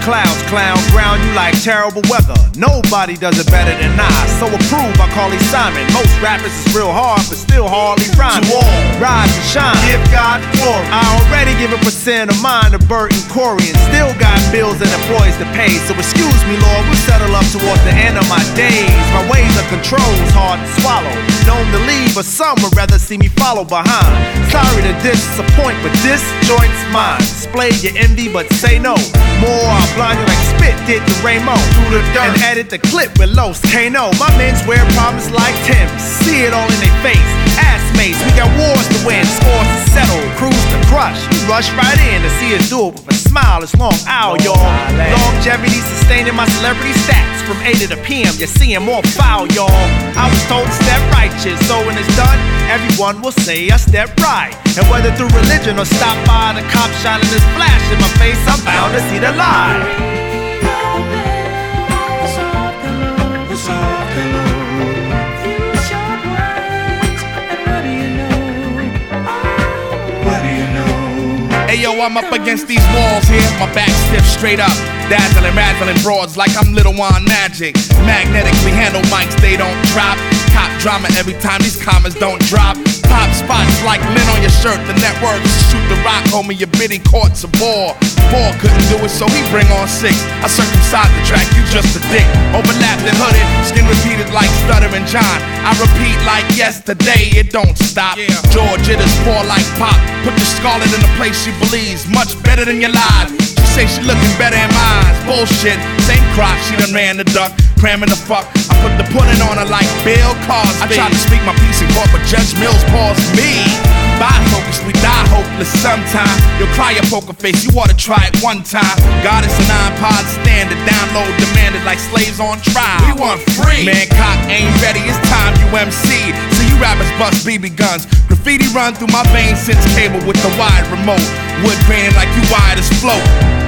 clouds, clown, ground you like terrible weather. Nobody does it better than I, so approve, I call he Simon. Most rappers is real hard, but still hardly rhyme. To all, rise and shine, give God glory. I already give a percent of mine to Bert and Corey, and still got bills and employees to pay. So excuse me, Lord, we'll settle up towards the end of my days. My ways of control's hard to swallow. Known to leave, but some would rather see me follow behind. Sorry to disappoint, but this joint's mine. Display your envy, but say no. More, I'll blind you like spit did to Ramo. Through the dirt and edit the clip with Los Kano. My men's wear problems like Tim's. See it all in their face. Ass mates, we got wars to win, scores to settle, cruise to crush. You rush right in to see us do it with a smile. It's long out, y'all. Longevity sustaining my celebrity stats. From 8 to the PM, you're seeing more foul, y'all. I was told to step righteous, so when it's done, everyone will say I step right. And whether through religion or stop by the cop shining this flash in my face, I'm bound to see the light. Hey yo, I'm up against these walls here, my back stiff straight up. Dazzling, razzling broads like I'm Little Wand Magic. Magnetically handle mics, they don't drop. Cop drama every time these commas don't drop. Pop spots like lint on your shirt, the networks shoot the rock, homie, your bidding court's a bore. Four couldn't do it, so he bring on 6. I circumcise the track, you just a dick. Overlapped and hooded, skin repeated like Stuttering John. I repeat like yesterday, it don't stop. George, it is poor like pop. Put the scarlet in the place she believes, much better than your lies. She say she looking better in my eyes. Bullshit, same crock, she done ran the duck, cramming the fuck. I put the pudding on her like Bill Cosby. I tried to speak my piece in court, but Judge Mills paused me. Bifocus, we die hopeless sometime. You'll cry your poker face, you ought to try it one time. God is an iPod standard, download demanded like slaves on trial. We want free. Man, cock ain't ready, it's time you MC. So you rappers bust BB guns. Graffiti run through my veins since cable with the wide remote. Wood graining like you wired as float.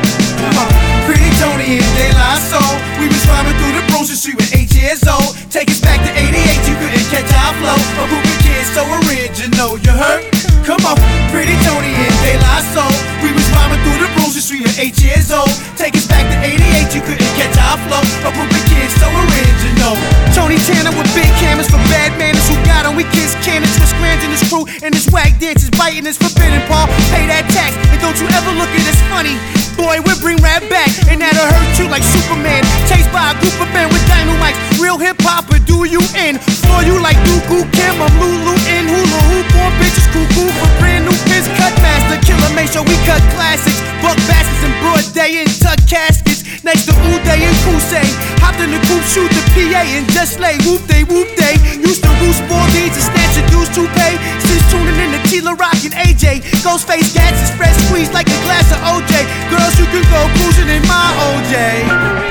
Pretty Tony and De La Soul. We was rhyming through the Bruiser Street with 8 years old. Take us back to 88, you couldn't catch our flow. A group of kids so original, you heard? Come on, Pretty Tony and De La Soul. We was rhyming through the Bruiser Street at 8 years old. Take us back to 88, you couldn't catch our flow. A group of kids so original. Tony Tanner with big cameras for bad manners who got on. We kiss cannons with Scrams and his crew and his wag dances biting is forbidden, Paul. Pay that tax and don't you ever look at us funny. Boy, we'll bring rap back, and that'll hurt you like Superman. Chased by a group of men with dynamites. Real hip-hop will do you in. Floor you like Dooku Kim. I'm Lulu in hula hoop on bitches. Cuckoo for brand new biz. Cut master, killer, make sure we cut classics. Buck bastards in broad day and tuck caskets. Next to Uday and Kusei. Hopped in the coupe, shoot the PA and just lay. Whoop day, whoop day. Used to roost 4 leads and snatch a dues to pay. Since tuning in to Tila Rock and AJ. Ghostface gats and spread squeeze like a glass of OJ. Girls, you can go cruising in my OJ.